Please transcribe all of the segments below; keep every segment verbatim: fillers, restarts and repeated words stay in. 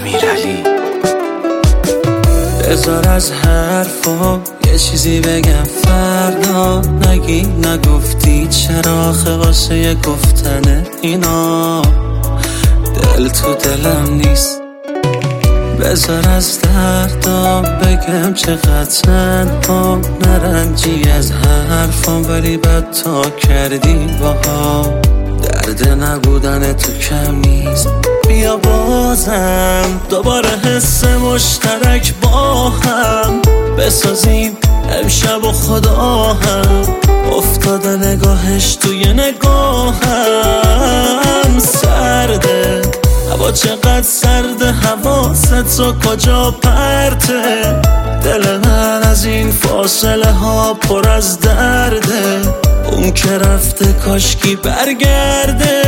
امیرعلی. بذار از حرفام یه چیزی بگم فردا، نگی نگفتی چرا آخه واسه یه گفتن اینا دل تو دلم نیست. بذار از دردام بگم چقدر تنها، نرنجی از حرفام ولی بد تا کردی باها. درد نبودن تو کم نیست، بیا بازم دوباره حس مشترک با هم بسازیم امشب و خدا هم. افتاده نگاهش توی نگاهم، سرده هوا چقدر سرده، حواست تو کجا پرته. دل من از این فاصله ها پر از درده، اون که رفته کاشکی برگرده.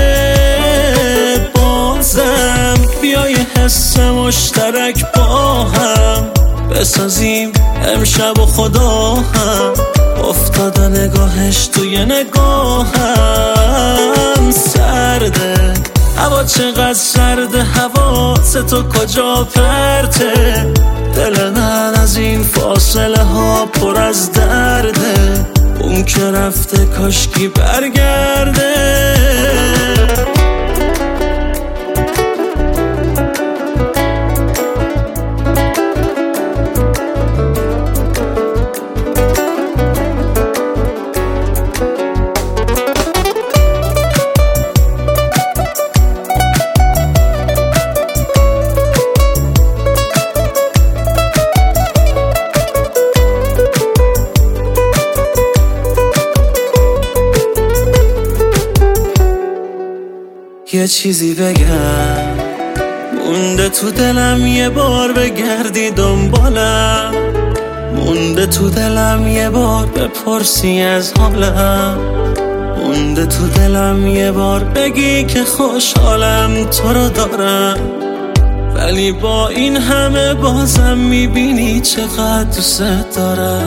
بازم بیای حس مشترک با هم بسازیم امشب و خدا هم. افتاده نگاهش توی نگاهم، سرده هوا چقدر سرده، حواست تو کجا پرته. دل من از این فاصله ها پر از درده، اون که رفته کاشکی برگرده. یه چیزی بگم مونده تو دلم، یه بار بگردی دنبالم. مونده تو دلم یه بار بپرسی از حالم. مونده تو دلم یه بار بگی که خوشحالم تو رو دارم. ولی با این همه بازم میبینی چقدر دوست دارم.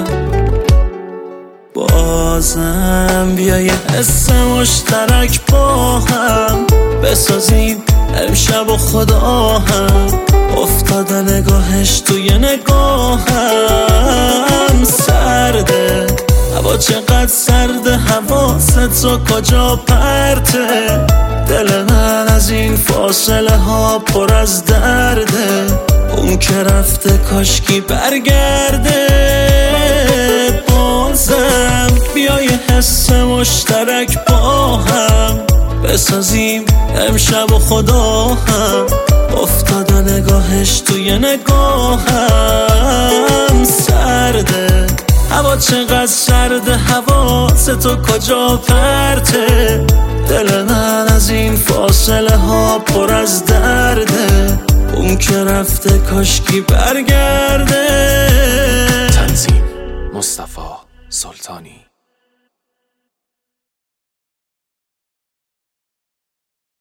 بازم بیا یه حس مشترک با هم بسازیم امشب و خدا هم. افتاده نگاهش توی نگاهم، سرده هوا چقدر سرده، حواست تو کجا پرته. دل من از این فاصله ها پر از درده، اون که رفته کاشکی برگرده. بازم بیای حس مشترک با هم بسازیم امشب و خدا هم. افتاده نگاهش توی نگاهم، سرده هوا چقدر سرده، حواست تو کجا پرته. دل من از این فاصله ها پر از درده، اون که رفته کاشکی برگرده.